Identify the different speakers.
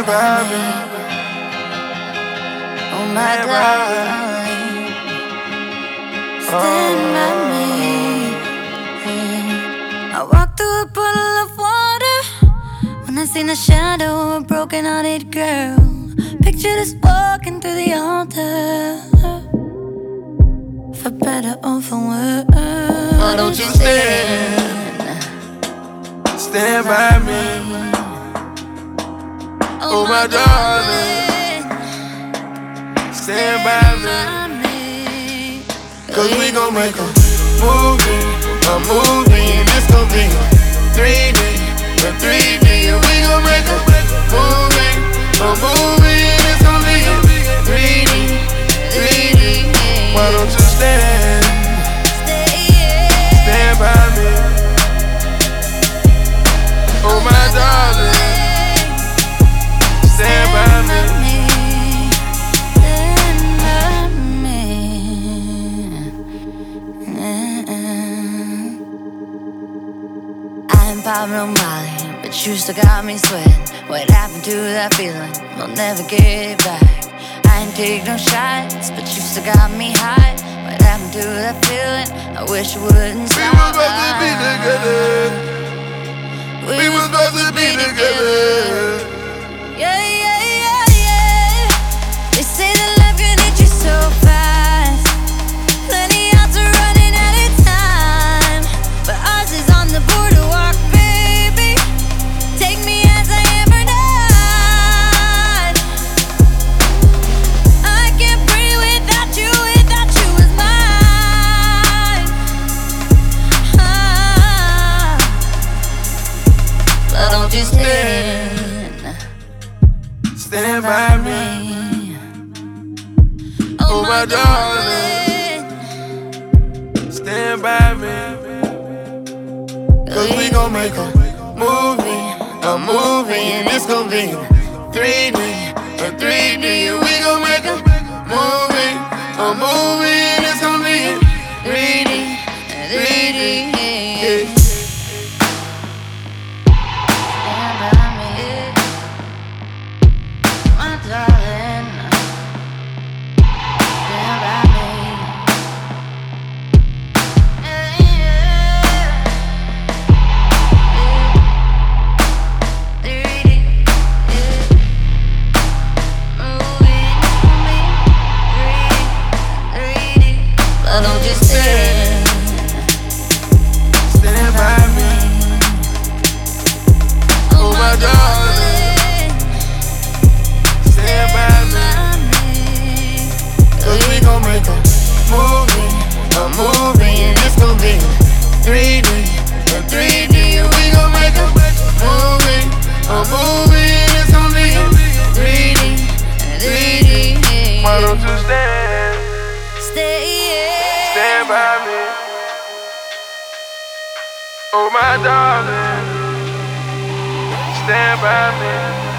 Speaker 1: stand by me.
Speaker 2: Oh my darling, stand by me. I walked through a puddle of water when I seen the shadow of a broken-hearted girl. Pictured us walking through the altar, for better or for worse.
Speaker 1: Why don't you stand by me? Oh my darling, stand by me. 'Cause we gon' make a movie, and it's gon' be a 3D, and we gon' make a movie, and it's gon' be a 3D. Why don't you stand by me? Oh my darling, stand by me.
Speaker 2: I'm Pablo Molly, but you still got me sweating. What happened to that feeling? We'll never get it back. I ain't take no shots, but you still got me high. What happened to that feeling? I wish you wouldn't stop.
Speaker 1: We were supposed to be together. We were supposed to be together.
Speaker 2: Yeah. They say that love can hit you so fast. Plenty odds are running out of time, but ours is on the boardwalk, baby. Take me as I am or not. I can't breathe without you as mine. But don't you stand
Speaker 1: by me. Oh my darling, stand by me. 'Cause we gon' make a movie, and it's gon' be a 3D, and we gon' make a movie, and it's gon' be a 3D.
Speaker 2: Stand by me, my darling. Stand by me. But don't you
Speaker 1: Stand by me. Oh my darling, stand by me. 'Cause we gon' make a movie, and it's gon' be a 3D, and we gon' make a movie, and it's gon' be a 3D. Why don't you stand by me? Oh my darling, stand by me.